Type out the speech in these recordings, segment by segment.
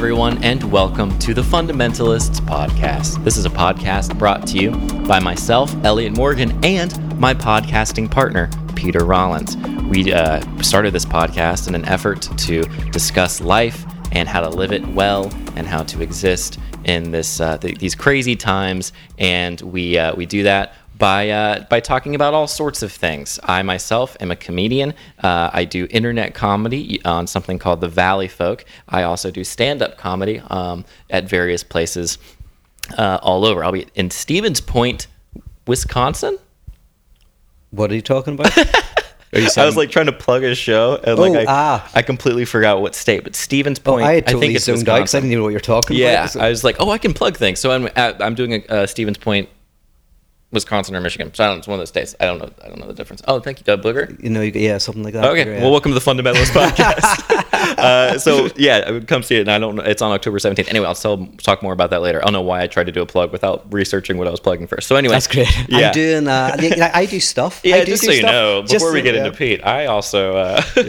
everyone, and welcome to the Fundamentalists Podcast. This is a podcast brought to you by myself, Elliot Morgan, and my podcasting partner, Peter Rollins. We started this podcast in an effort to discuss life and how to live it well and how to exist in these crazy times, and we do that by talking about all sorts of things. I myself am a comedian. I do internet comedy on something called The Valley Folk. I also do stand-up comedy at various places all over. I'll be in Stevens Point, Wisconsin. What are you talking about? I was like trying to plug a show, and I completely forgot what state, but Stevens Point. I had totally think it's zoned out because I didn't even know what you're talking about. Yeah, I was like, I can plug things. So I'm doing a Stevens Point, Wisconsin or Michigan. So I don't know, it's one of those states. I don't know the difference. Oh, thank you, Doug Booger. Yeah, something like that. Okay, well, welcome to the Fundamentalist Podcast. So yeah, come see it. And I don't know, it's on October 17th. Anyway, I'll talk more about that later. I don't know why I tried to do a plug without researching what I was plugging first. So anyway, that's great. Yeah. I'm doing. I do stuff. Yeah, I do just do so you stuff. know, before we get into Pete, I also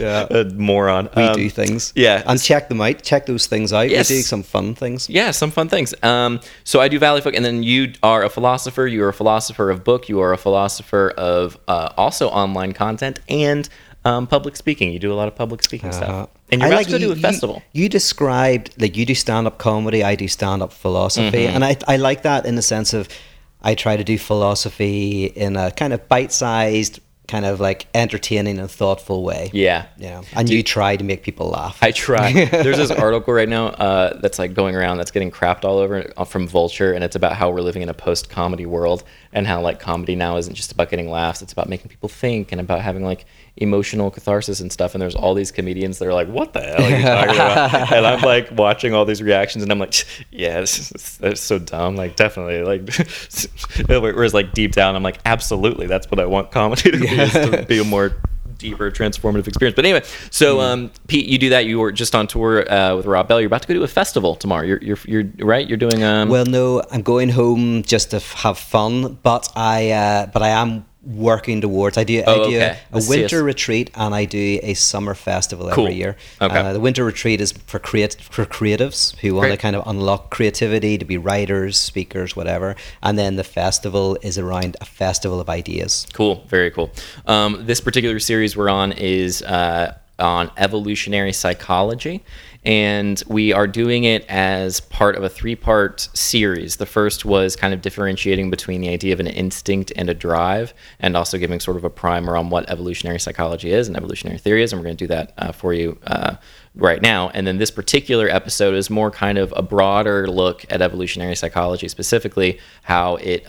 a moron. We do things. Yeah, and check them out. Check those things out. Yes. We do some fun things. Yeah, some fun things. So I do Valley Folk, and then you are a philosopher. You are a philosopher of book. You are a philosopher of also online content and public speaking. You do a lot of public speaking stuff. And you're about to go to a festival. You described, like, you do stand-up comedy, I do stand-up philosophy. Mm-hmm. And I like that in the sense of I try to do philosophy in a kind of bite-sized, kind of like entertaining and thoughtful way. Yeah. Yeah. And you try to make people laugh. I try. There's this article right now that's like going around that's getting crapped all over from Vulture, and it's about how we're living in a post-comedy world and how like comedy now isn't just about getting laughs, it's about making people think and about having like emotional catharsis and stuff. And there's all these comedians that are like, what the hell are you talking about? And I'm like watching all these reactions and I'm like, yeah, that's so dumb. Like, definitely. Like, whereas like deep down I'm like, absolutely, that's what I want comedy to be, is to be a more deeper transformative experience. But anyway, so Pete, you do that. You were just on tour with Rob Bell. You're about to go to a festival tomorrow. You're right. You're doing well, no, I'm going home just to have fun, but I am working towards. I do a winter retreat, and I do a summer festival every year. Okay. The winter retreat is for creatives who want to kind of unlock creativity, to be writers, speakers, whatever. And then the festival is around a festival of ideas. Cool. Very cool. This particular series we're on is on evolutionary psychology, and we are doing it as part of a 3-part series. The first was kind of differentiating between the idea of an instinct and a drive, and also giving sort of a primer on what evolutionary psychology is and evolutionary theory is, and we're going to do that for you right now. And then this particular episode is more kind of a broader look at evolutionary psychology, specifically how it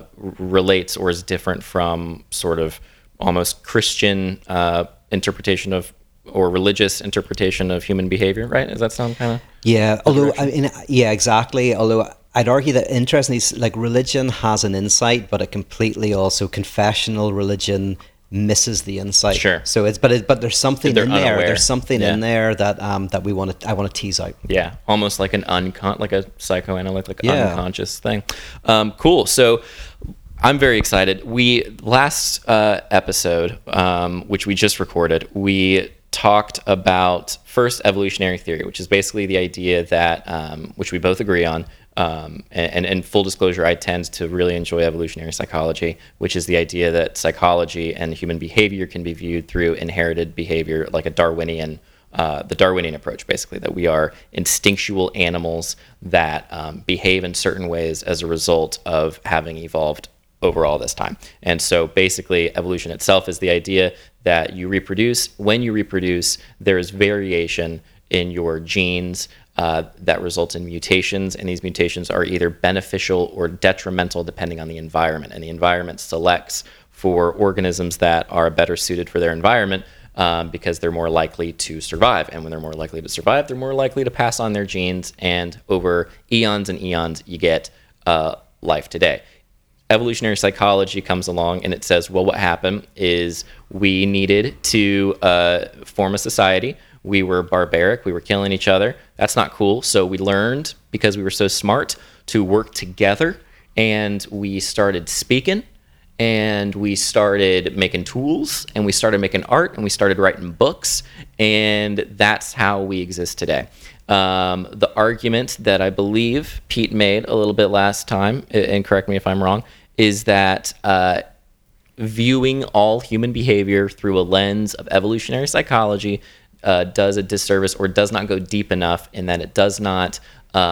relates or is different from sort of almost Christian interpretation of, or religious interpretation of human behavior, right? Does that sound kind of... Yeah, exactly. Although I'd argue that interestingly, like, religion has an insight, but it completely also, confessional religion misses the insight. Sure. So but there's something in there. Unaware. There's something in there that I want to tease out. Yeah, almost like like a psychoanalytic, unconscious thing. Cool. So I'm very excited. Last episode, which we just recorded, we talked about first evolutionary theory, which is basically the idea that, which we both agree on, and full disclosure, I tend to really enjoy evolutionary psychology, which is the idea that psychology and human behavior can be viewed through inherited behavior, like the Darwinian approach, basically, that we are instinctual animals that behave in certain ways as a result of having evolved over all this time. And so basically evolution itself is the idea that you reproduce. When you reproduce, there is variation in your genes that results in mutations, and these mutations are either beneficial or detrimental depending on the environment. And the environment selects for organisms that are better suited for their environment because they're more likely to survive. And when they're more likely to survive, they're more likely to pass on their genes, and over eons and eons, you get life today. Evolutionary psychology comes along and it says, well, what happened is we needed to form a society. We were barbaric. We were killing each other. That's not cool. So we learned, because we were so smart, to work together, and we started speaking, and we started making tools, and we started making art, and we started writing books, and that's how we exist today. The argument that I believe Pete made a little bit last time, and correct me if I'm wrong, is that viewing all human behavior through a lens of evolutionary psychology does a disservice or does not go deep enough, in that it does not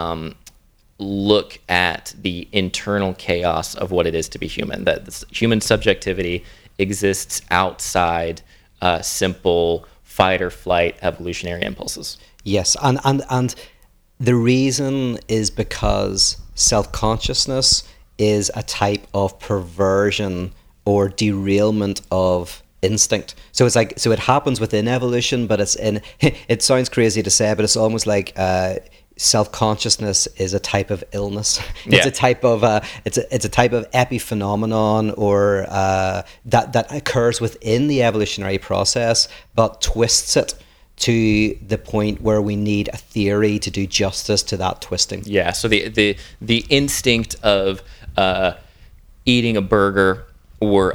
look at the internal chaos of what it is to be human. That this human subjectivity exists outside simple fight or flight evolutionary impulses. Yes, and the reason is because self-consciousness is a type of perversion or derailment of instinct. So it's like, so it happens within evolution, but it's in, it sounds crazy to say, but it's almost like self-consciousness is a type of illness. It's a type of it's a type of epiphenomenon, or that occurs within the evolutionary process, but twists it to the point where we need a theory to do justice to that twisting. Yeah. So the instinct of eating a burger or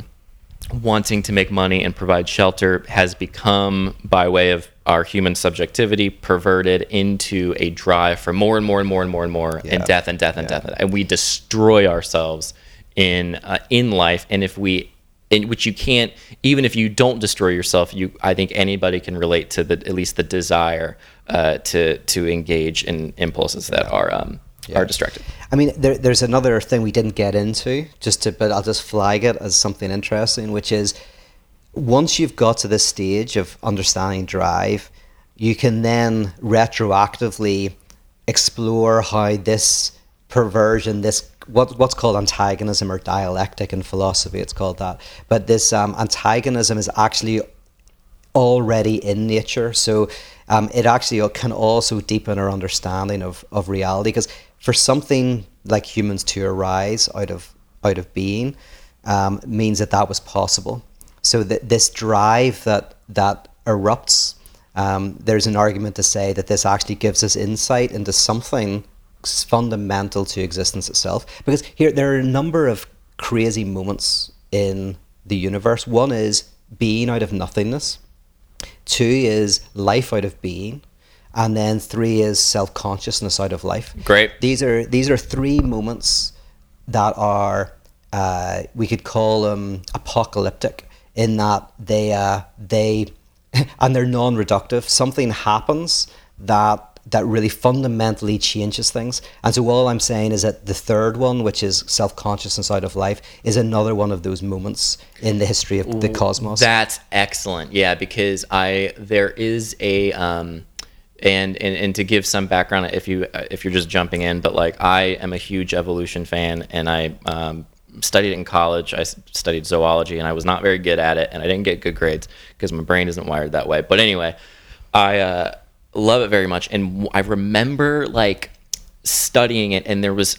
wanting to make money and provide shelter has become, by way of our human subjectivity, perverted into a drive for more and more and more and more and more, and death and death and death, and we destroy ourselves in life. And if we, in which you can't, even if you don't destroy yourself, I think anybody can relate to at least the desire to engage in impulses that are destructive. I mean, there's another thing we didn't get into, but I'll just flag it as something interesting, which is, once you've got to this stage of understanding drive, you can then retroactively explore how this perversion, this what's called antagonism or dialectic in philosophy, it's called that. But this antagonism is actually already in nature. So it actually can also deepen our understanding of reality, because for something like humans to arise out of being means that was possible. So that this drive that erupts, there's an argument to say that this actually gives us insight into something fundamental to existence itself. Because here, there are a number of crazy moments in the universe. One is being out of nothingness. 2 is life out of being. And then 3 is self-consciousness out of life. Great. These are 3 moments that are, we could call them apocalyptic, in that they and they're non-reductive. Something happens that really fundamentally changes things. And so all I'm saying is that the third one, which is self-consciousness out of life, is another one of those moments in the history of the cosmos. That's excellent. Yeah, because there is a and to give some background, if you're just jumping in, but like, I am a huge evolution fan, and I studied it in college. I studied zoology, and I was not very good at it, and I didn't get good grades because my brain isn't wired that way. But anyway, I love it very much, and I remember like studying it, and there is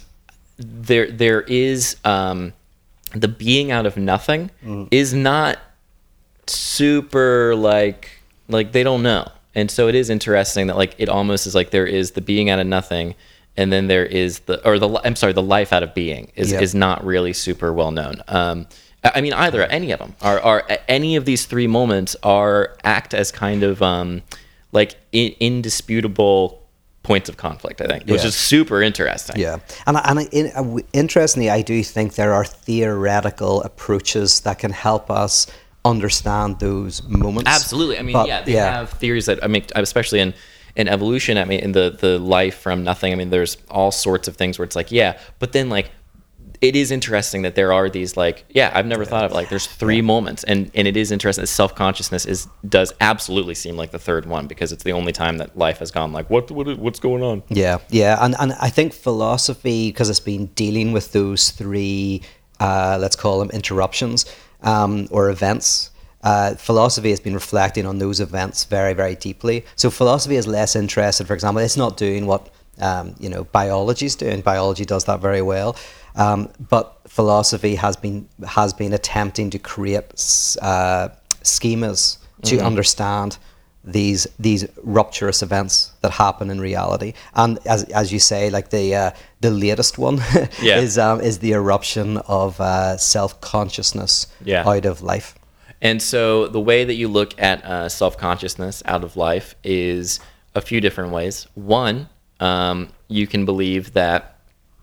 the being out of nothing is not super like they don't know. And so it is interesting that like it almost is like there is the being out of nothing, and then there is the life out of being is not really super well known. I mean, any of them are any of these 3 moments act as kind of like indisputable points of conflict, I think, which is super interesting. Yeah, and interestingly, I do think there are theoretical approaches that can help us understand those moments. Absolutely. I mean, they have theories that, I mean, especially in evolution, I mean, in the life from nothing, I mean, there's all sorts of things where it's like, but then like, it is interesting that there are these like, I've never thought of, like, there's 3 moments, and it is interesting that self-consciousness does absolutely seem like the third one, because it's the only time that life has gone like, what's going on? Yeah, and I think philosophy, because it's been dealing with those 3, let's call them interruptions, or events. Philosophy has been reflecting on those events very, very deeply. So philosophy is less interested, for example, it's not doing what biology is doing. Biology does that very well, but philosophy has been attempting to create schemas to understand these rupturous events that happen in reality. And as you say, like the latest one is the eruption of self-consciousness out of life. And so the way that you look at self-consciousness out of life is a few different ways. One, you can believe that,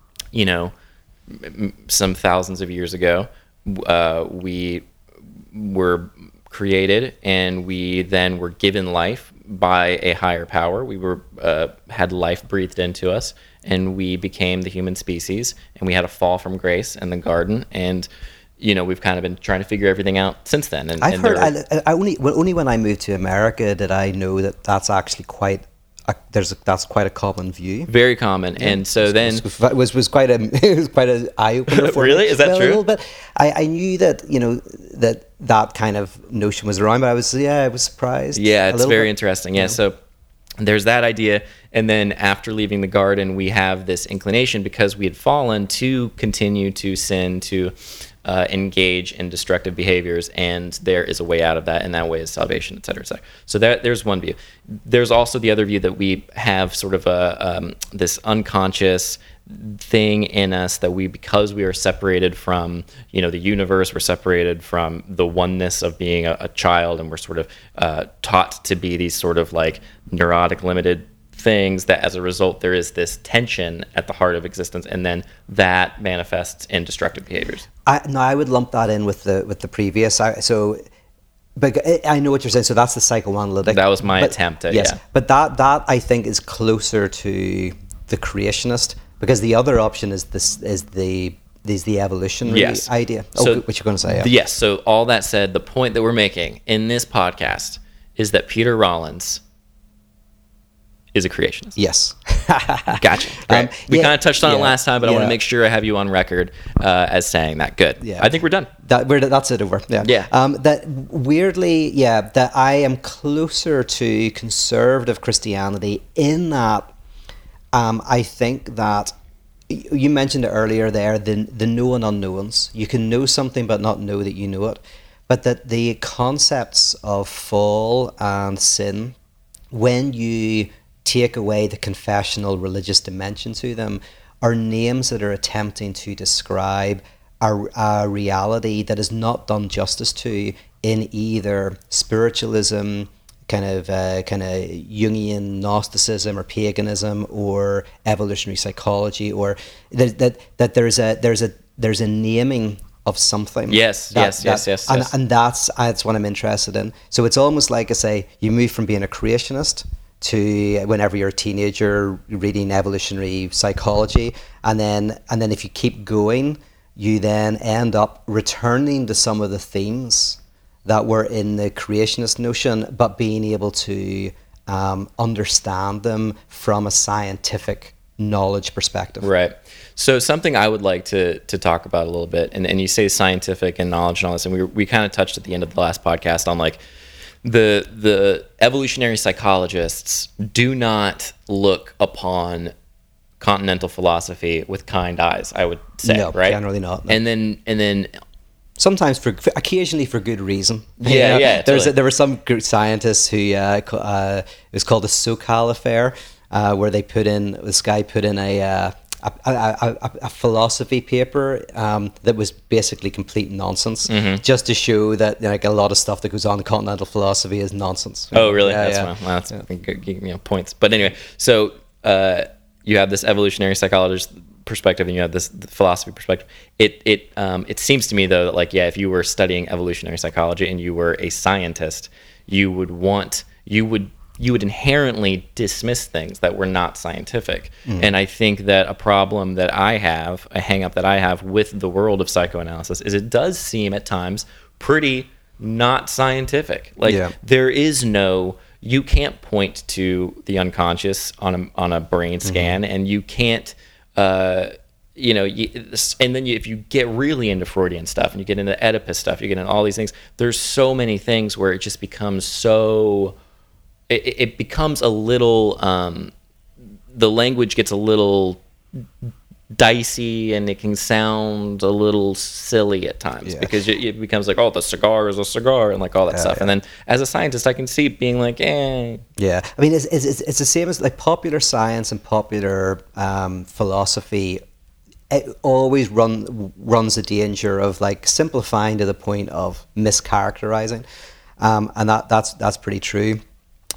some thousands of years ago, we were created and we then were given life by a higher power. We were had life breathed into us, and we became the human species, and we had a fall from grace in the garden, and we've kind of been trying to figure everything out since then. And I've heard. Only when I moved to America did I know that that's actually quite. That's quite a common view. Very common, yeah. And so then was quite a eye opener for really? me. Is that true? A little bit. I knew that that kind of notion was around, but I was surprised. Yeah, it's very interesting. Yeah, so there's that idea, and then after leaving the garden, we have this inclination because we had fallen to continue to sin, to engage in destructive behaviors, and there is a way out of that, and that way is salvation, et cetera, et cetera. So there's one view. There's also the other view that we have sort of this unconscious thing in us that because we are separated from the universe, we're separated from the oneness of being a child, and we're sort of taught to be these sort of like neurotic, limited things, that as a result there is this tension at the heart of existence, and then that manifests in destructive behaviors. I would lump that in with the previous. But I know what you're saying. So that's the psychoanalytic. That was my attempt at, yes. Yeah. But that I think is closer to the creationist, because the other option is the evolutionary idea. So, what you're going to say? Yeah. Yes. So all that said, the point that we're making in this podcast is that Peter Rollins is a creationist. Yes. Gotcha. Right. We kind of touched on it last time, but I want to make sure I have you on record as saying that. Good. Yeah. I think we're done. That's it over. Yeah. Yeah. That weirdly, that I am closer to conservative Christianity in that I think that you mentioned it earlier there, the known unknowns. You can know something but not know that you know it. But that the concepts of fall and sin, when you take away the confessional religious dimension to them, are names that are attempting to describe a reality that is not done justice to in either spiritualism, kind of Jungian Gnosticism or paganism, or evolutionary psychology, or that there's a naming of something. Yes. And that's what I'm interested in. So it's almost like, I say, you move from being a creationist to, whenever you're a teenager, reading evolutionary psychology, and then if you keep going, you then end up returning to some of the themes that were in the creationist notion, but being able to understand them from a scientific knowledge perspective. Right. So something I would like to talk about a little bit, and you say scientific and knowledge and all this, and we kind of touched at the end of the last podcast on like the evolutionary psychologists do not look upon continental philosophy with kind eyes, I would say. No, right? Generally not. No. And then sometimes occasionally for good reason. Yeah. Totally. There were some good scientists who it was called the Sokal affair, where this guy put in a philosophy paper that was basically complete nonsense, just to show that like a lot of stuff that goes on in continental philosophy is nonsense. Oh, really? That's good, points. But anyway, so you have this evolutionary psychologist perspective, and you have this philosophy perspective. It seems to me though that like if you were studying evolutionary psychology and you were a scientist, you would inherently dismiss things that were not scientific. And I think that a problem that I have, a hang-up that I have with the world of psychoanalysis, is it does seem at times pretty not scientific. Like there is you can't point to the unconscious on a brain scan, and you can't, and then if you get really into Freudian stuff and you get into Oedipus stuff, you get into all these things, there's so many things where it just becomes so... It becomes a little, the language gets a little dicey, and it can sound a little silly at times, because it becomes like, oh, the cigar is a cigar, and like all that stuff. And then as a scientist, I can see it being like, Yeah, I mean, it's the same as like popular science and popular philosophy. It always runs the danger of like simplifying to the point of mischaracterizing, and that's pretty true.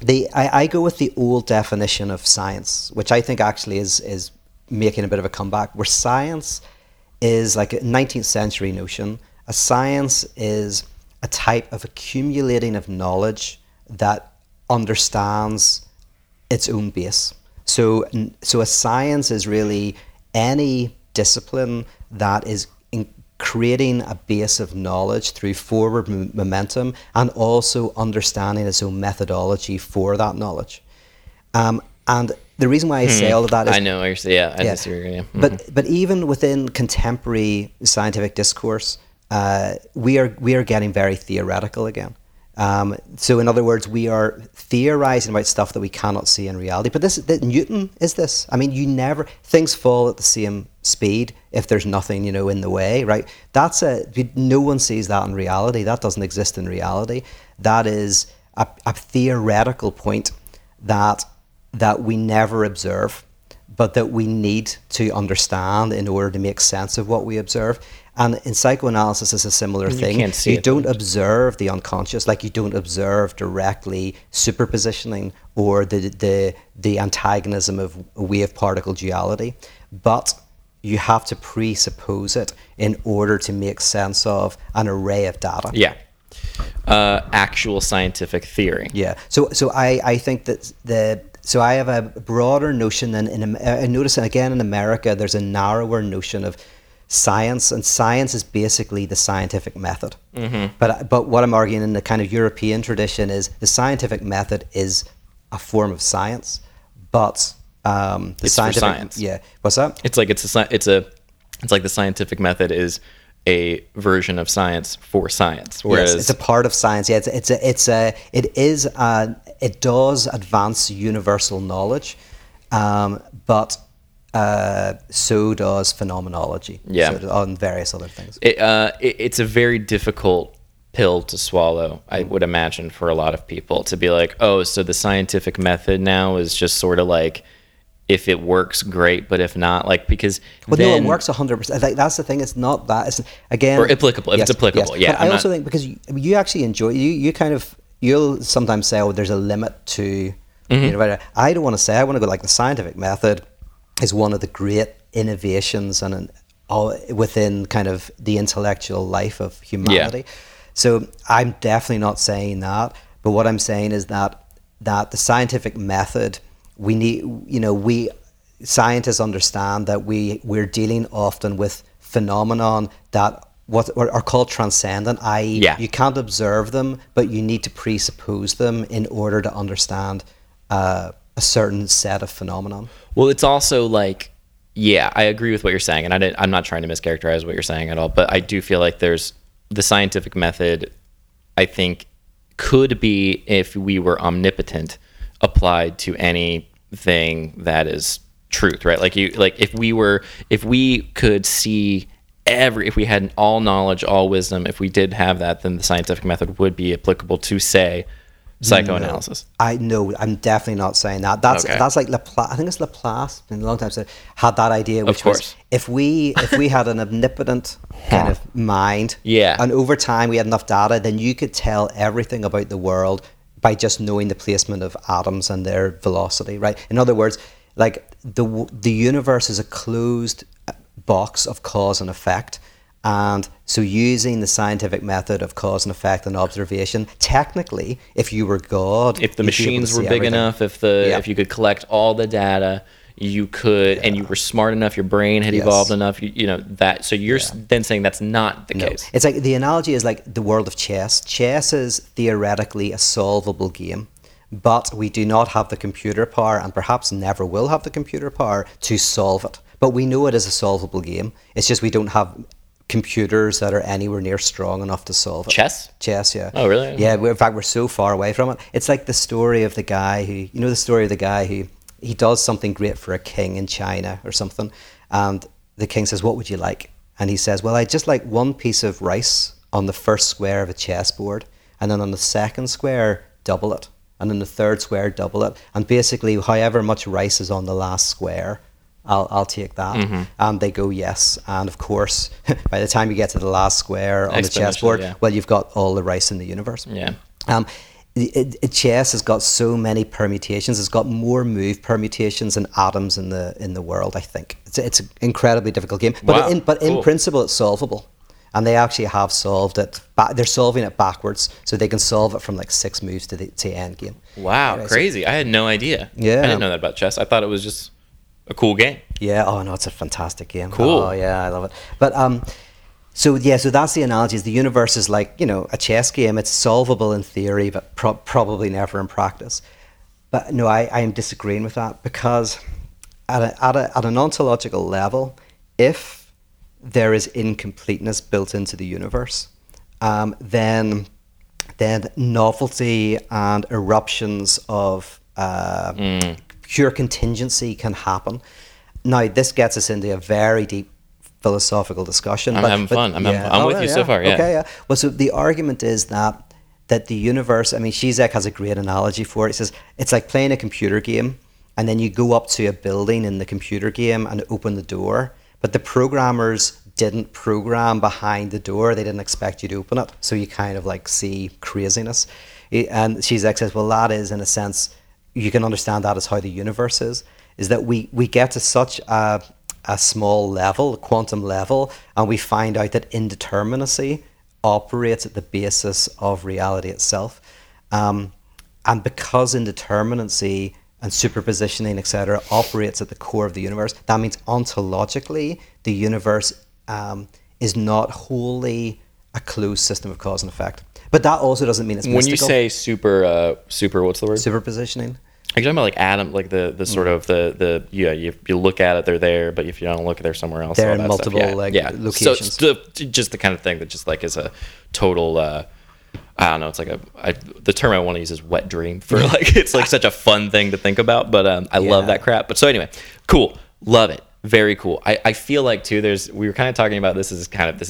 I go with the old definition of science, which I think actually is making a bit of a comeback, where science is like a 19th century notion. A science is a type of accumulating of knowledge that understands its own base. So a science is really any discipline that is creating a base of knowledge through forward momentum and also understanding its own methodology for that knowledge. And the reason why I say all of that is... I know what you're saying. Yeah, I disagree. Yeah. But even within contemporary scientific discourse, we are getting very theoretical again. So in other words, we are theorizing about stuff that we cannot see in reality. But Newton is this. I mean, things fall at the same speed if there's nothing, in the way, right? No one sees that in reality. That doesn't exist in reality. That is a theoretical point that we never observe, but that we need to understand in order to make sense of what we observe. And in psychoanalysis, it's a similar thing. You don't observe the unconscious, like you don't observe directly superpositioning or the antagonism of wave particle duality, but you have to presuppose it in order to make sense of an array of data. Yeah. Actual scientific theory. Yeah. So I think that so I have a broader notion than I notice again in America there's a narrower notion of science, and science is basically the scientific method. Mm-hmm. But what I'm arguing in the kind of European tradition is the scientific method is a form of science, but it's scientific, for science. Yeah. What's that? It's like the scientific method is a version of science for science. Whereas it's a part of science. Yeah, it does advance universal knowledge, but so does phenomenology. Yeah, on various other things. It's a very difficult pill to swallow, I would imagine, for a lot of people to be like, oh, so the scientific method now is just sort of like, if it works, great, but if not, like, because no, it works 100%. Like, that's the thing. It's not that. It's again or applicable. If it's applicable, yes. Yeah. But I also think because you actually enjoy you'll sometimes say, oh, there's a limit to. Mm-hmm. I don't want to say. I want to go like the scientific method is one of the great innovations and within kind of the intellectual life of humanity. Yeah. So I'm definitely not saying that. But what I'm saying is that the scientific method. We need, scientists understand that we're dealing often with phenomenon that are called transcendent, i.e. you can't observe them, but you need to presuppose them in order to understand a certain set of phenomenon. Well, it's also like, I agree with what you're saying, and I'm not trying to mischaracterize what you're saying at all, but I do feel like there's the scientific method, I think, could be, if we were omnipotent, applied to anything that is truth, right? If we could see if we had all knowledge, all wisdom, if we did have that, then the scientific method would be applicable to, say, psychoanalysis. No, I'm definitely not saying that. That's like Laplace. I think it's Laplace. Been a long time since had that idea. Which was if we had an omnipotent kind of mind, and over time we had enough data, then you could tell everything about the world by just knowing the placement of atoms and their velocity, right? In other words, like the universe is a closed box of cause and effect, and so using the scientific method of cause and effect and observation, technically, if you were God, if the machines were big enough, if you could collect all the data, you could, and you were smart enough, your brain had evolved enough, that. So you're then saying that's not the case. It's like the analogy is like the world of chess. Chess is theoretically a solvable game, but we do not have the computer power, and perhaps never will have the computer power to solve it. But we know it is a solvable game. It's just we don't have computers that are anywhere near strong enough to solve it. Chess, yeah. Oh, really? Yeah. In fact, we're so far away from it. It's like the story of the guy who, he does something great for a king in China or something, and the king says, "What would you like?" And he says, "Well, I'd just like one piece of rice on the first square of a chessboard, and then on the second square, double it, and then the third square, double it, and basically, however much rice is on the last square, I'll take that." Mm-hmm. And they go, yes. And of course, by the time you get to the last square on the chessboard, well, you've got all the rice in the universe. Yeah. chess has got so many permutations. It's got more move permutations than atoms in the world. I think it's an incredibly difficult game, but in principle, it's solvable. And they actually have solved it. They're solving it backwards, so they can solve it from like 6 moves to end game. Wow, anyway, crazy! I had no idea. Yeah, I didn't know that about chess. I thought it was just a cool game. Yeah. Oh no, it's a fantastic game. Cool. Oh yeah, I love it. But so that's the analogy. Is the universe is like, you know, a chess game. It's solvable in theory, but probably never in practice. But no, I am disagreeing with that, because at an ontological level, if there is incompleteness built into the universe, then novelty and eruptions of pure contingency can happen. Now, this gets us into a very deep philosophical discussion. I'm having fun. I'm with you so far. Yeah. Okay. Yeah. Well, so the argument is that the universe. I mean, Zizek has a great analogy for it. He says it's like playing a computer game, and then you go up to a building in the computer game and open the door. But the programmers didn't program behind the door. They didn't expect you to open it. So you kind of like see craziness. And Zizek says, well, that is, in a sense, you can understand that as how the universe is that we get to such a small level, a quantum level, and we find out that indeterminacy operates at the basis of reality itself. And because indeterminacy and superpositioning, etc., operates at the core of the universe, that means ontologically the universe is not wholly a closed system of cause and effect. But that also doesn't mean it's mystical. When you say super, what's the word? Superpositioning. Are you talking about like atom, like the sort of the you look at it, they're there, but if you don't look, they're somewhere else. They're in multiple locations. So just the kind of thing that just like is a total. I don't know. It's like the term I want to use is wet dream for like, it's like such a fun thing to think about, but I love that crap. But so anyway, cool. Love it. Very cool. I feel like too, we were kind of talking about this is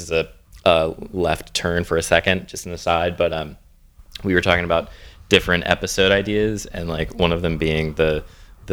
a left turn for a second, just an aside, but we were talking about different episode ideas, and like one of them being the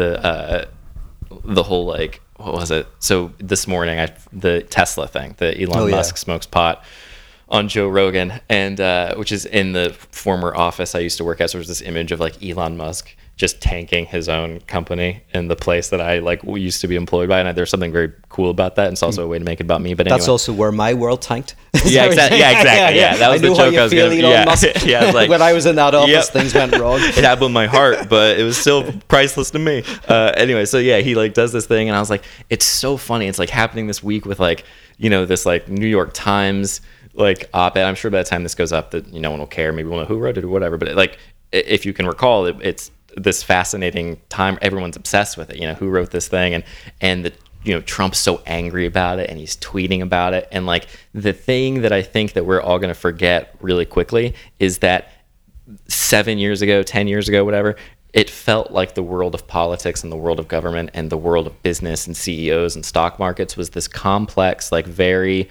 whole like, what was it? So this morning, the Tesla thing, the Elon Musk smokes pot on Joe Rogan, and which is in the former office I used to work at. So there's this image of like Elon Musk just tanking his own company in the place that I like used to be employed by, and there's something very cool about that. And it's also a way to make it about me. But anyway. That's also where my world tanked. Yeah, exactly. Yeah, that was the joke I was going to. Yeah, like when I was in that office, things went wrong. It happened in my heart, but it was still priceless to me. Anyway, so yeah, he like does this thing, and I was like, it's so funny. It's like happening this week with like, you know, this like New York Times like op-ed. I'm sure by the time this goes up that no one will care. Maybe we'll know who wrote it or whatever. But like, if you can recall, it's this fascinating time. Everyone's obsessed with it. You know, who wrote this thing, and the, you know, Trump's so angry about it, and he's tweeting about it. And like the thing that I think that we're all going to forget really quickly is that 7 years ago, 10 years ago, whatever, it felt like the world of politics and the world of government and the world of business and CEOs and stock markets was this complex, like very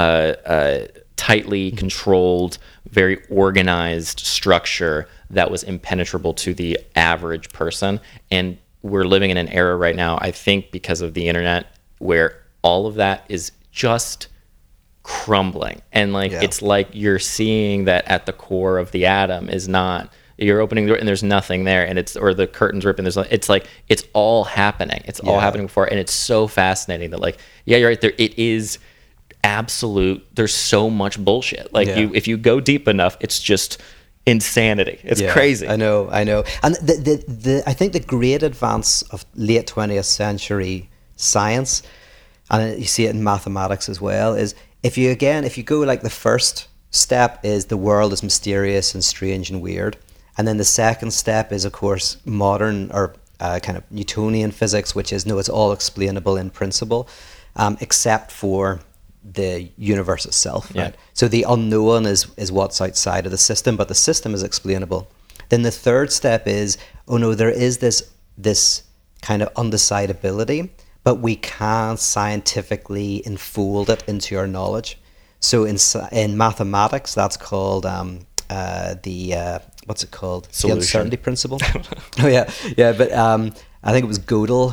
tightly controlled, very organized structure that was impenetrable to the average person. And we're living in an era right now, I think because of the internet, where all of that is just crumbling. And like, it's like you're seeing that at the core of the atom is not, you're opening the door and there's nothing there, and or the curtains ripping. It's like, it's all happening. It's all happening before. And it's so fascinating that like, yeah, you're right there. It is absolute. There's so much bullshit. Like if you go deep enough, it's just insanity. It's crazy. I know. And I think the great advance of late 20th century science, and you see it in mathematics as well, is if you go like the first step is the world is mysterious and strange and weird, and then the second step is of course modern or kind of Newtonian physics, which is no, it's all explainable in principle, except for the universe itself, right? So the unknown is what's outside of the system, but the system is explainable. Then the third step is, oh no, there is this kind of undecidability, but we can scientifically enfold it into our knowledge. So in mathematics, that's called what's it called? Solution. The uncertainty principle. But I think it was Gödel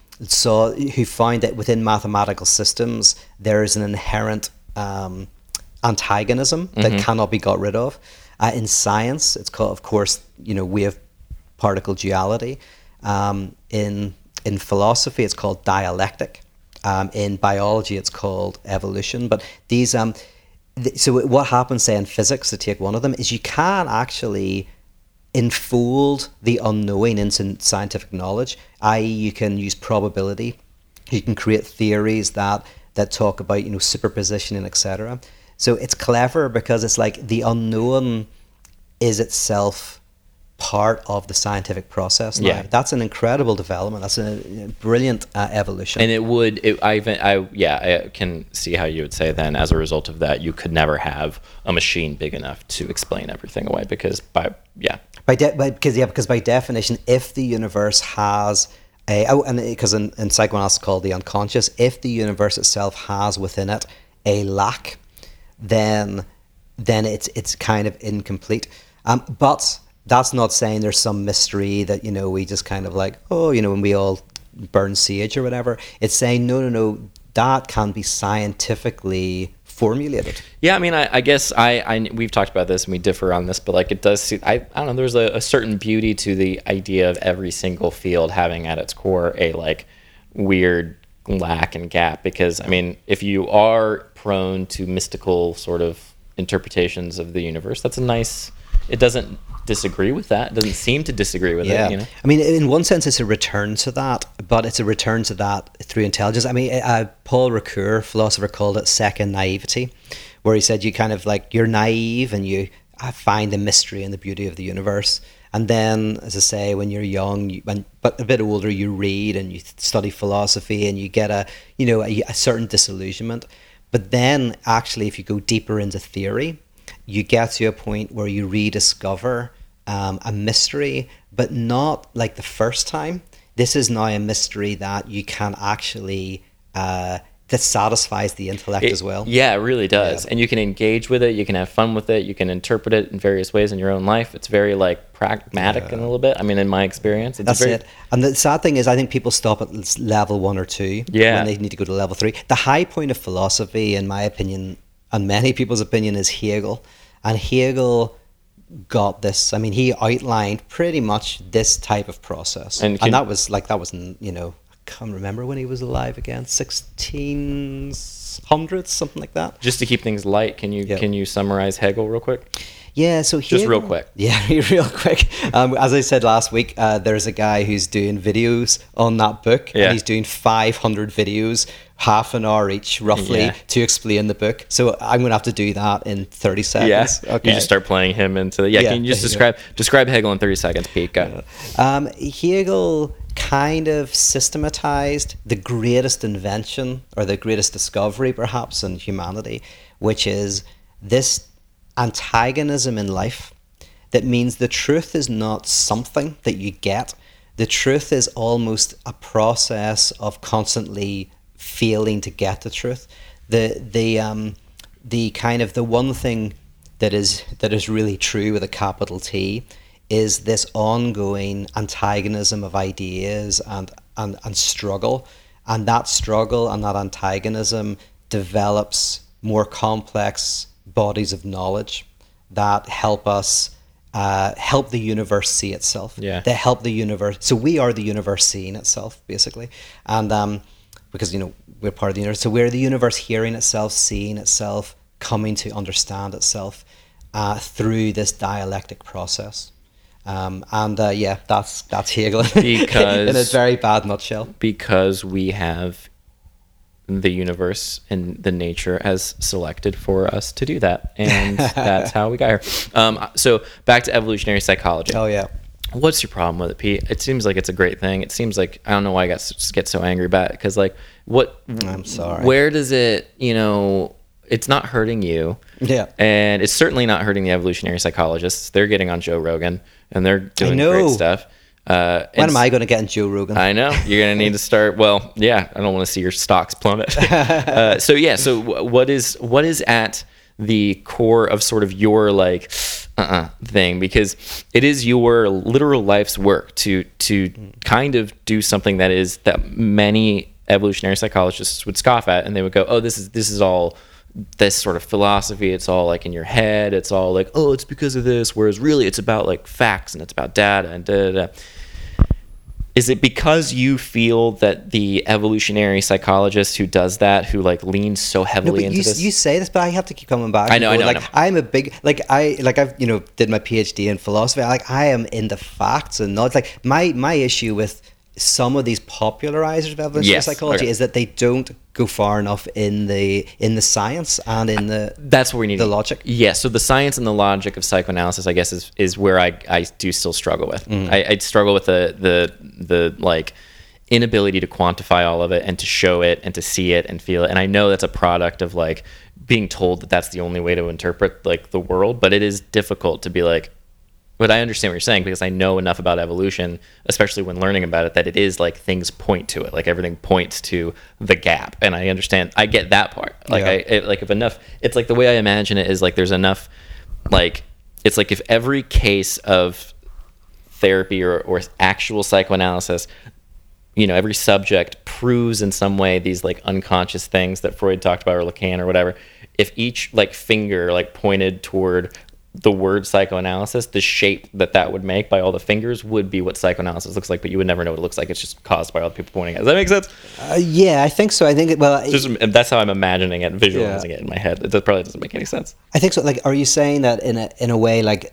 who found that within mathematical systems there is an inherent antagonism that cannot be got rid of. In science, it's called, of course, wave particle duality. In philosophy, it's called dialectic. In biology, it's called evolution. But these, so what happens, say, in physics, to take one of them, is you can actually enfold the unknowing into scientific knowledge, i.e. you can use probability, you can create theories that talk about superposition and etc. So it's clever because it's like the unknown is itself part of the scientific process now. That's an incredible development. That's a brilliant evolution. And I can see how you would say then, as a result of that, you could never have a machine big enough to explain everything away, because by definition, if the universe has because in psychoanalysis it's called the unconscious, if the universe itself has within it a lack, then it's kind of incomplete. But that's not saying there's some mystery that we just kind of like, when we all burn sage or whatever. It's saying no, that can be scientifically formulated. Yeah, I mean, I guess we've talked about this and we differ on this, but like it does see, I don't know, there's a certain beauty to the idea of every single field having at its core a like weird lack and gap, because I mean, if you are prone to mystical sort of interpretations of the universe, that's a nice, it doesn't disagree with that. It doesn't seem to disagree with it. I mean, in one sense, it's a return to that, but it's a return to that through intelligence. I mean, Paul Ricoeur, philosopher, called it second naivety, where he said you kind of like, you're naive and you find the mystery and the beauty of the universe. And then, as I say, when you're young, but a bit older, you read and you study philosophy and you get a certain disillusionment. But then, actually, if you go deeper into theory, you get to a point where you rediscover a mystery, but not like the first time. This is now a mystery that you can actually that satisfies the intellect as well. Yeah, it really does. And you can engage with it, you can have fun with it, you can interpret it in various ways in your own life. It's very like pragmatic in a little bit. I mean, in my experience, that's it. And the sad thing is, I think people stop at level 1 or 2 when they need to go to level 3. The high point of philosophy, in my opinion, and many people's opinion, is Hegel. And Hegel got this. I mean, he outlined pretty much this type of process, and that was I can't remember when he was alive again, 1600s, something like that. Just to keep things light, can you summarize Hegel real quick? Yeah, so Hegel, just real quick. Yeah, real quick. As I said last week, there's a guy who's doing videos on that book, and he's doing 500 videos, half an hour each, roughly, to explain the book. So I'm going to have to do that in 30 seconds. Yeah, okay. You just start playing him into the... can you just describe Hegel in 30 seconds, Pete? Go. Hegel kind of systematized the greatest invention, or the greatest discovery, perhaps, in humanity, which is this antagonism in life. That means the truth is not something that you get. The truth is almost a process of constantly failing to get the truth. The kind of the one thing that is really true with a capital T is this ongoing antagonism of ideas and struggle. And that struggle and that antagonism develops more complex bodies of knowledge that help us help the universe see itself. They help the universe. So we are the universe seeing itself, basically. And because we're part of the universe. So we're the universe hearing itself, seeing itself, coming to understand itself through this dialectic process. That's Hegel in a very bad nutshell. Because we have the universe and the nature has selected for us to do that, and that's how we got here. So back to evolutionary psychology. Oh yeah. What's your problem with it, Pete? It seems like it's a great thing. It seems like, I don't know why I get so angry about it, because like I'm sorry. Where does it, it's not hurting you. Yeah. And it's certainly not hurting the evolutionary psychologists. They're getting on Joe Rogan and they're doing great stuff. When am I going to get in Joe Rogan? I know. You're going to need to start. Well, yeah, I don't want to see your stocks plummet. So what is at the core of sort of your like thing? Because it is your literal life's work to kind of do something that many evolutionary psychologists would scoff at, and they would go, oh, this is all this sort of philosophy. It's all like in your head. It's all like, oh, it's because of this. Whereas really it's about like facts and it's about data and da da da. Is it because you feel that the evolutionary psychologist who does that, who like leans so heavily into this? You say this, but I have to keep coming back. I know. I'm a big I've did my PhD in philosophy. I am into facts and not like my issue with some of these popularizers of evolutionary psychology is that they don't go far enough in the science and in that's where we need the logic. Yes, so the science and the logic of psychoanalysis, I guess, is where I do still struggle with. I struggle with the like inability to quantify all of it and to show it and to see it and feel it. And I know that's a product of like being told that that's the only way to interpret like the world, but it is difficult to be like, but I understand what you're saying because I know enough about evolution, especially when learning about it, that it is like things point to it, like everything points to the gap, and I understand. I get that part. Like if enough, it's like the way I imagine it is like there's enough, like it's like if every case of therapy or actual psychoanalysis, every subject proves in some way these like unconscious things that Freud talked about or Lacan or whatever. If each like finger like pointed toward the word psychoanalysis, the shape that would make by all the fingers would be what psychoanalysis looks like, but you would never know what it looks like. It's just caused by all the people pointing at it. Does that make sense? Yeah, I think so. I think that's how I'm imagining it, visualizing it in my head. It probably doesn't make any sense. I think so. Like, are you saying that in a way, like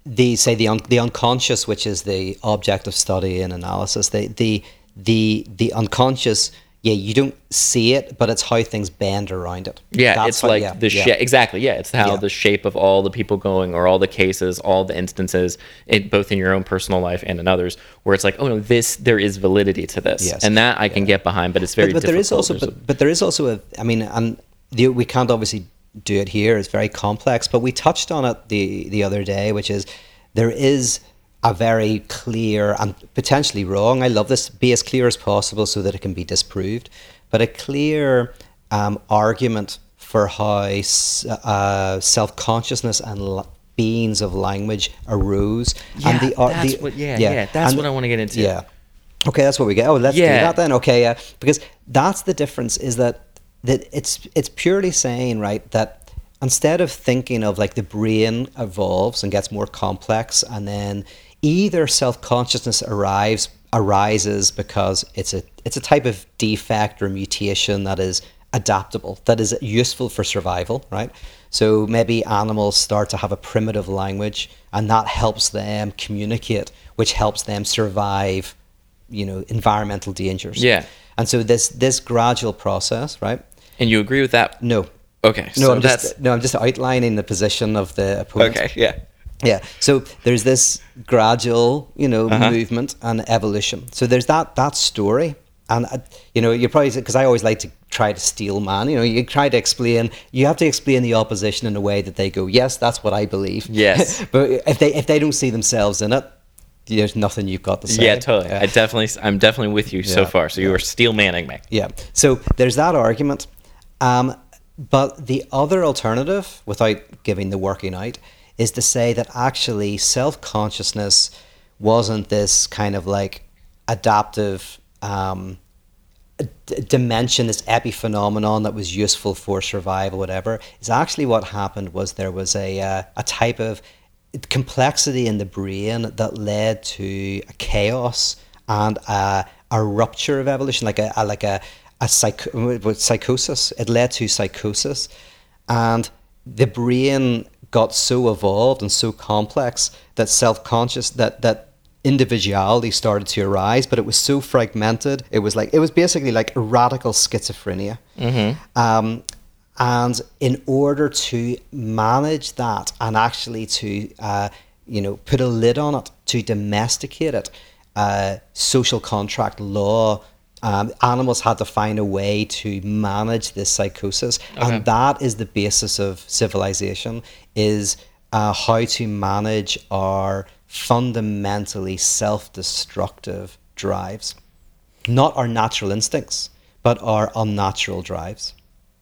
the unconscious, which is the object of study and analysis, the unconscious? Yeah, you don't see it, but it's how things bend around it. Yeah, that's it's how, like the shape. Exactly. Yeah, it's how the shape of all the people going, or all the cases, all the instances, both in your own personal life and in others, where it's like, oh no, there is validity to this, and that I can get behind. But it's very difficult. There is also we can't obviously do it here. It's very complex, but we touched on it the other day, which is there is a very clear and potentially wrong, I love this, be as clear as possible so that it can be disproved, but a clear argument for how self-consciousness and beings of language arose. Yeah, that's what I want to get into. Yeah. Okay, that's what we get. Oh, let's do that then. Okay, because that's the difference, is that it's purely saying, right, that instead of thinking of like the brain evolves and gets more complex, and then either self-consciousness arises because it's a type of defect or mutation that is adaptable, that is useful for survival, right? So maybe animals start to have a primitive language, and that helps them communicate, which helps them survive, environmental dangers. Yeah. And so this gradual process, right? And you agree with that? No. Okay. No, I'm just outlining the position of the opponent. Okay. Yeah. Yeah. So there's this gradual, movement and evolution. So there's that story, and you're probably, because I always like to try to steel man. You try to explain. You have to explain the opposition in a way that they go, yes, that's what I believe. Yes. But if they don't see themselves in it, there's nothing you've got to say. Yeah, totally. I'm definitely with you so far. So you are steel manning me. Yeah. So there's that argument. But the other alternative, without giving the working out, is to say that actually self-consciousness wasn't this kind of like adaptive dimension, this epiphenomenon that was useful for survival, whatever. It's actually what happened was there was a type of complexity in the brain that led to a chaos and a rupture of evolution, like a psychosis. It led to psychosis, and the brain got so evolved and so complex that self-conscious, that individuality started to arise, but it was so fragmented. It was basically like a radical schizophrenia. Mm-hmm. And in order to manage that and actually to put a lid on it, to domesticate it, social contract law, animals had to find a way to manage this psychosis. Okay. And that is the basis of civilization, is how to manage our fundamentally self-destructive drives. Not our natural instincts, but our unnatural drives.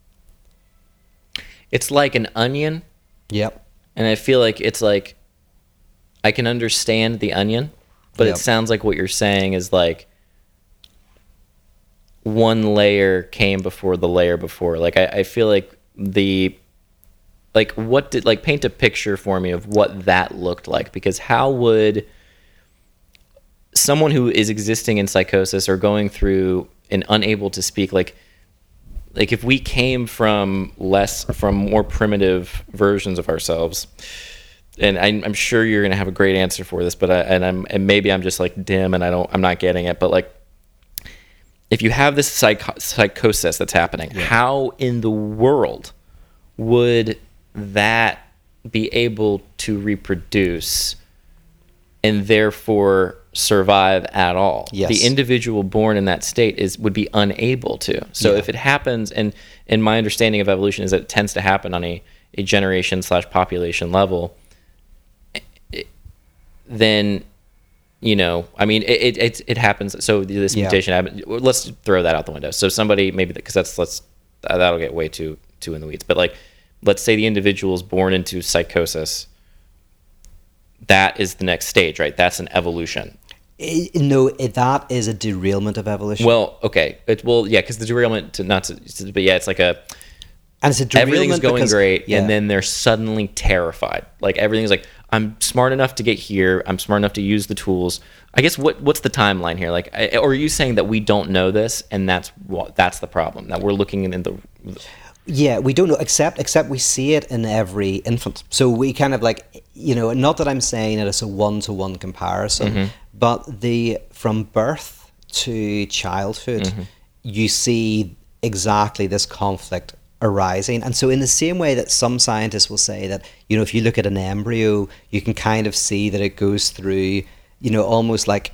It's like an onion. Yep. And I feel like it's like, I can understand the onion, but it sounds like what you're saying is like, one layer came before the layer before. Like I feel like paint a picture for me of what that looked like, because how would someone who is existing in psychosis or going through and unable to speak, like if we came from more primitive versions of ourselves, and I'm sure you're going to have a great answer for this, but maybe I'm just like dim and I'm not getting it, but like, if you have this psychosis that's happening, how in the world would that be able to reproduce and therefore survive at all? Yes. The individual born in that state would be unable to. So if it happens, and my understanding of evolution is that it tends to happen on a generation/population level, then, I mean, it happens. So this mutation happens. Let's throw that out the window. So somebody, maybe, because that'll get way too in the weeds. But like, let's say the individual is born into psychosis. That is the next stage, right? That's an evolution. No, that is a derailment of evolution. Well, okay. Because the derailment, but yeah, it's like and it's a derailment. Everything's going great, and then they're suddenly terrified. Like, everything's like, I'm smart enough to get here. I'm smart enough to use the tools. I guess what's the timeline here? Like, or are you saying that we don't know this, and that's the problem, that we're looking in the... Yeah, we don't know, except we see it in every infant. So we kind of like, not that I'm saying that it's a one-to-one comparison, but from birth to childhood, you see exactly this conflict arising. And so in the same way that some scientists will say that, if you look at an embryo, you can kind of see that it goes through, almost like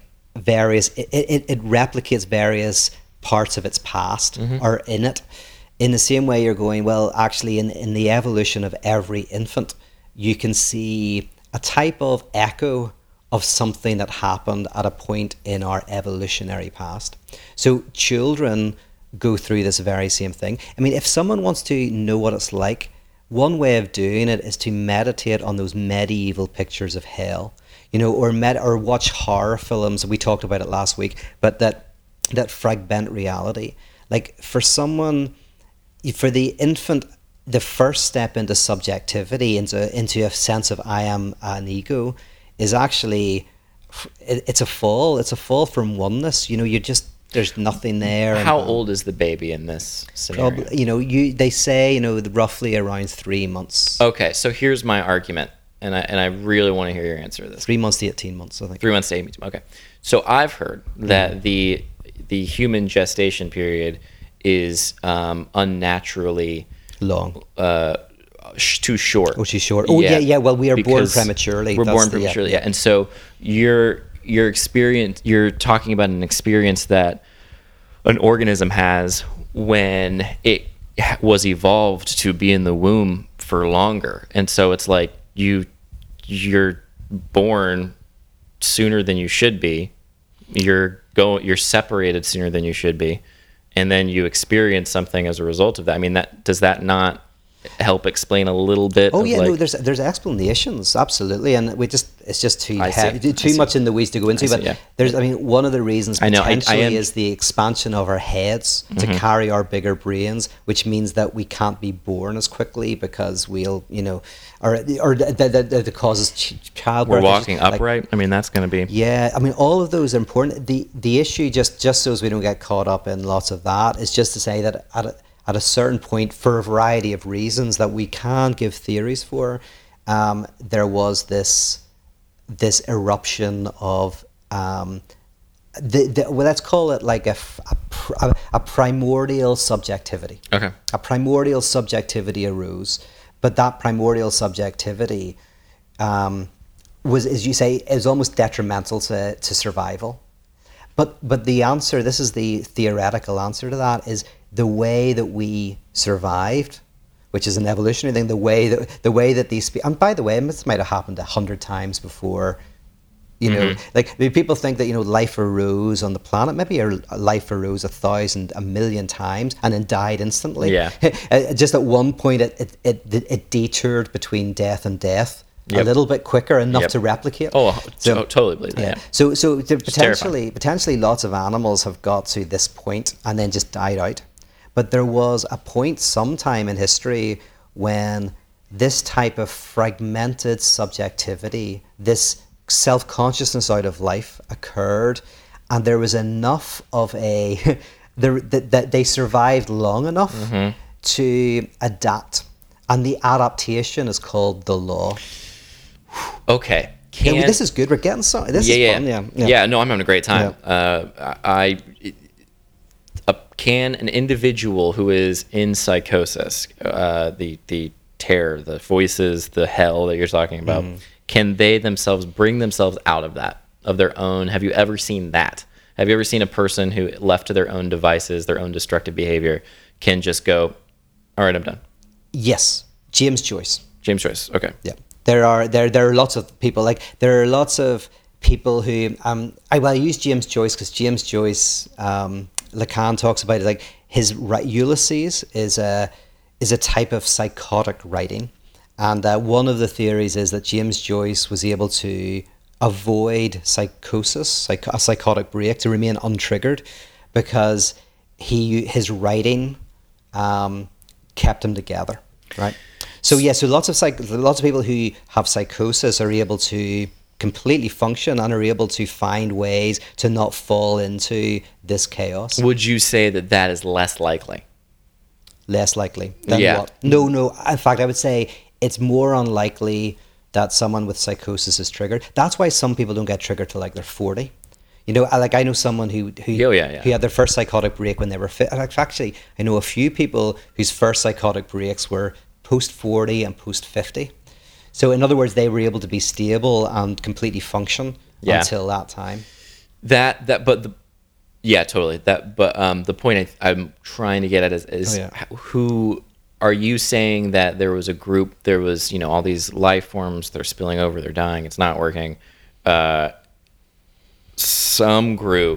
it replicates various parts of its past are in it. In the same way, you're going, well, actually, in the evolution of every infant, you can see a type of echo of something that happened at a point in our evolutionary past. So children go through this very same thing. I mean, if someone wants to know what it's like, one way of doing it is to meditate on those medieval pictures of hell, or watch horror films. We talked about it last week, but that fragment reality. Like, for the infant, the first step into subjectivity, into a sense of I am an ego, is actually, it's a fall. It's a fall from oneness. There's nothing there. How old is the baby in this scenario? They say, roughly around 3 months. Okay, so here's my argument, and I really want to hear your answer to this. 3 months to 18 months, I think. 3 months to 18 months. Okay, so I've heard that the human gestation period is unnaturally long, too short. Oh, too short. Oh, yeah. Well, we are born prematurely. We're born prematurely. Yeah. And so your experience, you're talking about an experience that an organism has when it was evolved to be in the womb for longer, and so it's like you're born sooner than you should be. You're separated sooner than you should be. And then you experience something as a result of that. I mean, does that not help explain a little bit? Oh, yeah, no, there's explanations, absolutely, and it's just too much in the weeds to go into. One of the reasons potentially is the expansion of our heads to carry our bigger brains, which means that we can't be born as quickly because we'll, or that causes childbirth. We're walking upright. I mean, that's going to be. Yeah, I mean, all of those are important. The issue, just so as we don't get caught up in lots of that, is just to say that at a certain point, for a variety of reasons that we can't give theories for, there was this eruption of let's call it like a primordial subjectivity. Okay. A primordial subjectivity arose, but that primordial subjectivity was, as you say, is almost detrimental to survival. But the answer, this is the theoretical answer to that, is the way that we survived, which is an evolutionary thing, the way that these, and by the way, this might have happened 100 times before, like people think that, life arose on the planet, maybe life arose 1,000, 1,000,000 times and then died instantly. Yeah. Just at one point it detoured between death and death. Yep. A little bit quicker, enough to replicate. Oh, totally believe that. Yeah. So potentially lots of animals have got to this point and then just died out. But there was a point sometime in history when this type of fragmented subjectivity, this self-consciousness out of life occurred, and there was enough of a that they survived long enough to adapt, and the adaptation is called the law. Okay. This is good. We're getting something. This is fun. Yeah. No, I'm having a great time. Can an individual who is in psychosis, the terror, the voices, the hell that you're talking about, can they themselves bring themselves out of that, of their own? Have you ever seen that? Have you ever seen a person who, left to their own devices, their own destructive behavior, can just go, all right, I'm done? Yes. James Joyce. James Joyce. Okay. Yeah. There are lots of people, like there are lots of people who I use James Joyce because James Joyce, Lacan talks about it, like his Ulysses is a type of psychotic writing, and one of the theories is that James Joyce was able to avoid psychosis, a psychotic break, to remain untriggered, because his writing kept him together, right? So so lots of people who have psychosis are able to completely function and are able to find ways to not fall into this chaos. Would you say that is less likely? Less likely than what? No. In fact, I would say it's more unlikely that someone with psychosis is triggered. That's why some people don't get triggered till like they're 40. You know, like I know someone who had their first psychotic break when they were fit. Actually, I know a few people whose first psychotic breaks were post 40 and post 50. So in other words, they were able to be stable and completely function until that time. Totally. The point I'm trying to get at is who are you saying that there was a group, there was, all these life forms, they're spilling over, they're dying, it's not working. Some group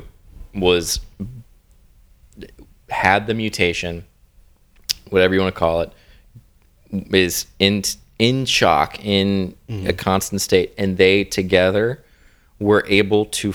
had the mutation, whatever you want to call it, is in shock, in a constant state, and they together were able to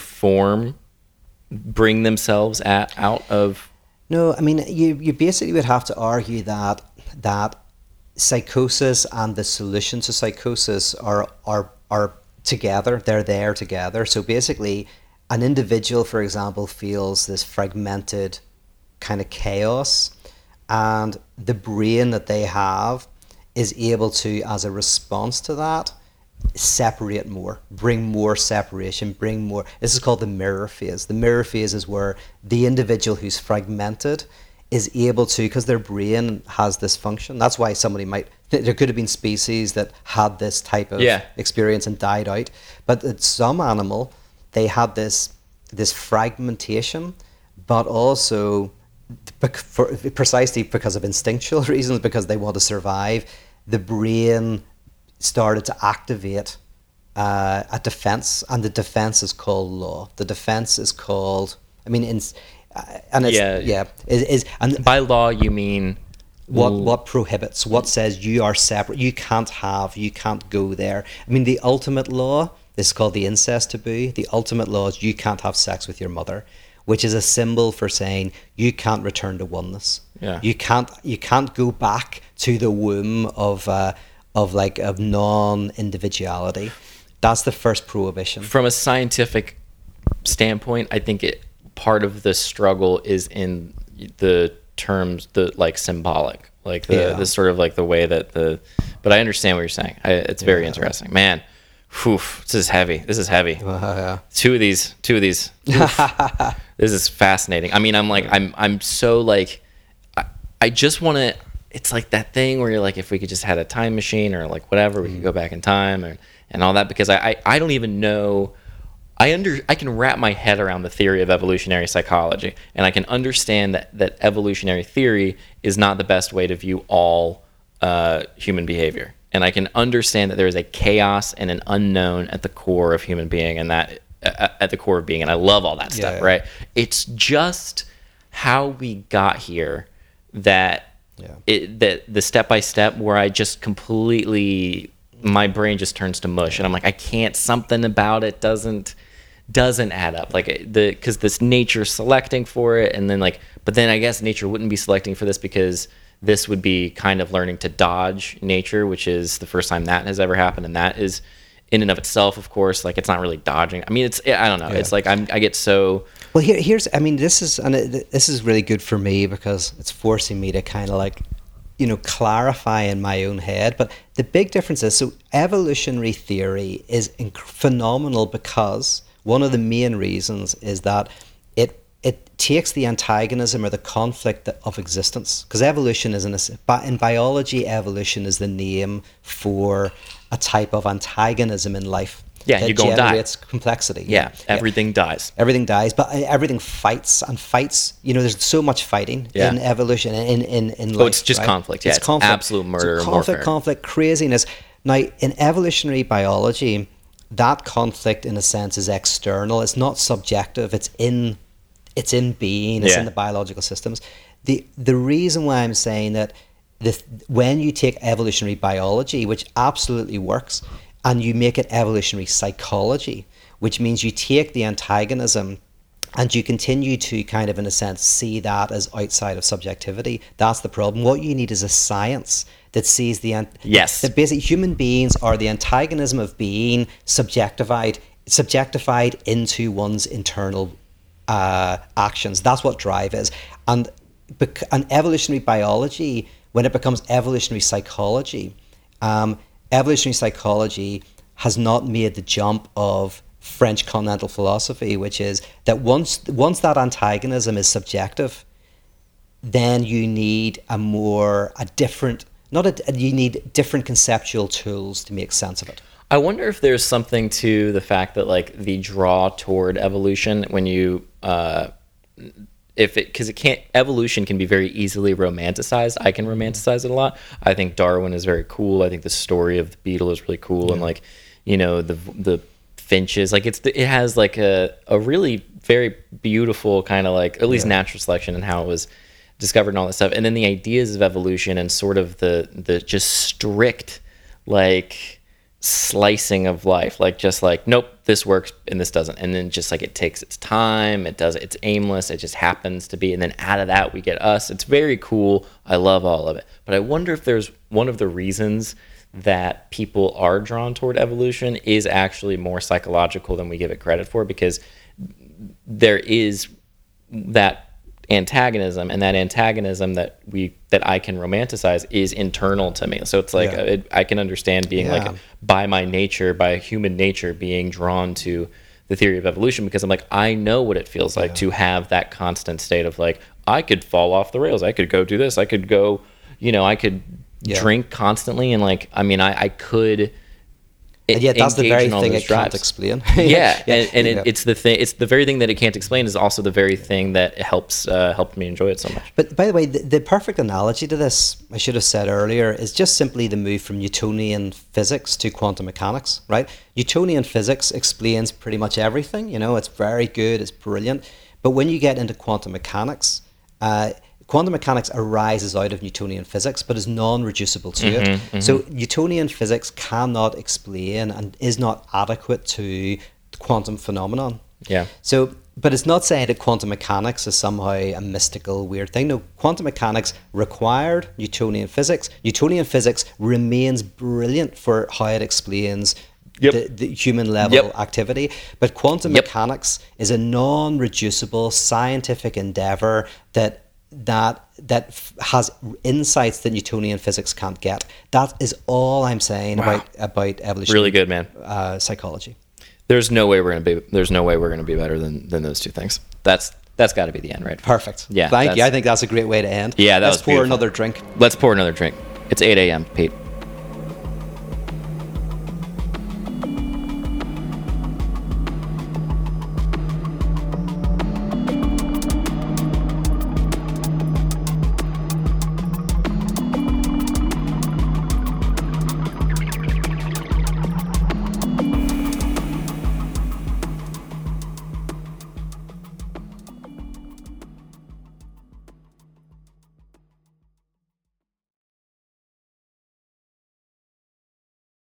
bring themselves out of... No, I mean, you basically would have to argue that psychosis and the solution to psychosis are together. They're there together. So basically, an individual, for example, feels this fragmented kind of chaos, and the brain that they have is able to, as a response to that, separate more, bring more separation, bring more. This is called the mirror phase. The mirror phase is where the individual who's fragmented is able to, because their brain has this function. That's why there could have been species that had this type of experience and died out. But at some animal, they had this fragmentation, but also precisely because of instinctual reasons, because they want to survive, the brain started to activate a defense, and the defense is called law. The defense is called, and by law you mean what prohibits, what says you are separate, you can't go there. I mean, the ultimate law, this is called the incest taboo. The ultimate law is you can't have sex with your mother, which is a symbol for saying you can't return to oneness. Yeah. You can't go back to the womb of non-individuality. That's the first prohibition. From a scientific standpoint, I think part of the struggle is in the terms, the like symbolic, like the sort of like the way that but I understand what you're saying. It's very interesting, man. This is heavy. Two of these. This is fascinating. I mean, I'm so like, I just want to. It's like that thing where you're like, if we could just had a time machine or like whatever, we could go back in time and all that, because I don't even know. I can wrap my head around the theory of evolutionary psychology, and I can understand that evolutionary theory is not the best way to view all human behavior. And I can understand that there is a chaos and an unknown at the core of human being, and that at the core of being, and I love all that stuff, right? It's just how we got here that the step by step where I just completely, my brain just turns to mush, and I'm like, I can't, something about it doesn't add up. Like because this nature selecting for it, and then but then I guess nature wouldn't be selecting for this because this would be kind of learning to dodge nature, which is the first time that has ever happened, and that is in and of itself, of course, like it's not really dodging. I mean, I don't know. Yeah. It's like I get so. Well, this is really good for me because it's forcing me to kind of clarify in my own head. But the big difference is, so evolutionary theory is phenomenal because one of the main reasons is that it takes the antagonism or the conflict of existence, because evolution is in biology, evolution is the name for a type of antagonism in life. Yeah, you're going to die. Generates complexity. Yeah, everything dies. Everything dies, but everything fights and fights. There's so much fighting in evolution, in life. Oh, it's just conflict. Yeah, it's conflict. Absolute murder and warfare. Conflict, craziness. Now, in evolutionary biology, that conflict, in a sense, is external. It's not subjective. It's in being. It's in the biological systems. The reason why I'm saying that when you take evolutionary biology, which absolutely works, and you make it evolutionary psychology, which means you take the antagonism and you continue to kind of, in a sense, see that as outside of subjectivity. That's the problem. What you need is a science that sees yes. that basically human beings are the antagonism of being subjectified into one's internal actions. That's what drive is. And evolutionary biology, when it becomes evolutionary psychology, evolutionary psychology has not made the jump of French continental philosophy, which is that once that antagonism is subjective, then you need different conceptual tools to make sense of it. I wonder if there's something to the fact that the draw toward evolution when you evolution can be very easily romanticized. I can romanticize it a lot. I think Darwin is very cool. I think the story of the beetle is really cool, and the finches, it has a really very beautiful kind of at least natural selection and how it was discovered and all that stuff. And then the ideas of evolution and sort of the just strict slicing of life, nope, this works and this doesn't, and then just it takes its time, it's aimless, it just happens to be, and then out of that we get us. It's very cool. I love all of it, but I wonder if there's one of the reasons that people are drawn toward evolution is actually more psychological than we give it credit for, because there is that antagonism, and that antagonism that I can romanticize is internal to me. So it's I can understand being by human nature being drawn to the theory of evolution, because I'm I know what it feels like to have that constant state of I could fall off the rails, I could go do this, I could go, I could drink constantly, and I could. And yet that's the very thing it can't explain. It's the thing. It's the very thing that it can't explain is also the very thing that helped me enjoy it so much. But by the way, the perfect analogy to this, I should have said earlier, is just simply the move from Newtonian physics to quantum mechanics. Right? Newtonian physics explains pretty much everything. It's very good. It's brilliant. But when you get into quantum mechanics, quantum mechanics arises out of Newtonian physics, but is non-reducible to it. Mm-hmm. So Newtonian physics cannot explain and is not adequate to the quantum phenomenon. Yeah. So, but it's not saying that quantum mechanics is somehow a mystical, weird thing. No, quantum mechanics required Newtonian physics. Newtonian physics remains brilliant for how it explains the human level activity. But quantum mechanics is a non-reducible scientific endeavor that has insights that Newtonian physics can't get. That is all I'm saying about evolution. Really good, man. Psychology. There's no way we're gonna be better than those two things. That's got to be the end, right? Perfect. Yeah. Thank you. I think that's a great way to end. Yeah. Let's pour another drink. Let's pour another drink. It's 8 a.m., Pete.